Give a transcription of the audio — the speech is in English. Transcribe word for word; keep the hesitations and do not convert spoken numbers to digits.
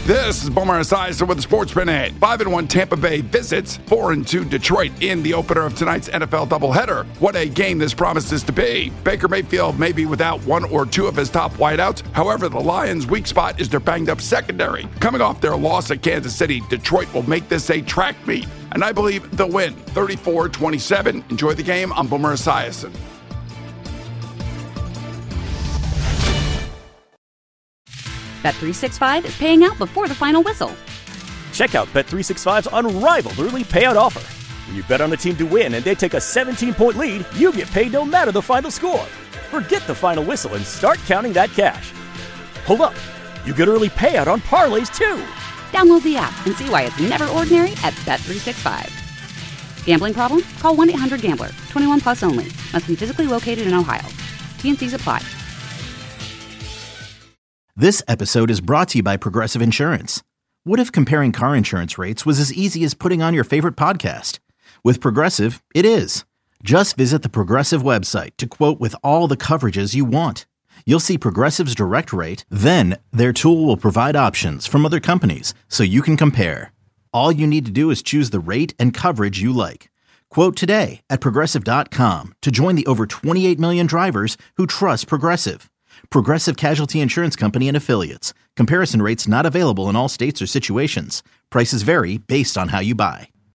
This is Boomer Esiason with the Sports Minute. five and one Tampa Bay visits four and two Detroit in the opener of tonight's N F L doubleheader. What a game this promises to be. Baker Mayfield may be without one or two of his top wideouts. However, the Lions' weak spot is their banged-up secondary. Coming off their loss at Kansas City, Detroit will make this a track meet, and I believe they'll win thirty-four twenty-seven. Enjoy the game. I'm Boomer Esiason. Bet three sixty-five is paying out before the final whistle. Check out Bet three sixty-five's unrivaled early payout offer. When you bet on a team to win and they take a seventeen-point lead, you get paid no matter the final score. Forget the final whistle and start counting that cash. Hold up. You get early payout on parlays, too. Download the app and see why it's never ordinary at Bet three sixty-five. Gambling problem? Call one eight hundred gambler. twenty-one plus only. Must be physically located in Ohio. T and C's apply. This episode is brought to you by Progressive Insurance. What if comparing car insurance rates was as easy as putting on your favorite podcast? With Progressive, it is. Just visit the Progressive website to quote with all the coverages you want. You'll see Progressive's direct rate, then their tool will provide options from other companies so you can compare. All you need to do is choose the rate and coverage you like. Quote today at Progressive dot com to join the over twenty-eight million drivers who trust Progressive. Progressive Casualty Insurance Company and Affiliates. Comparison rates not available in all states or situations. Prices vary based on how you buy.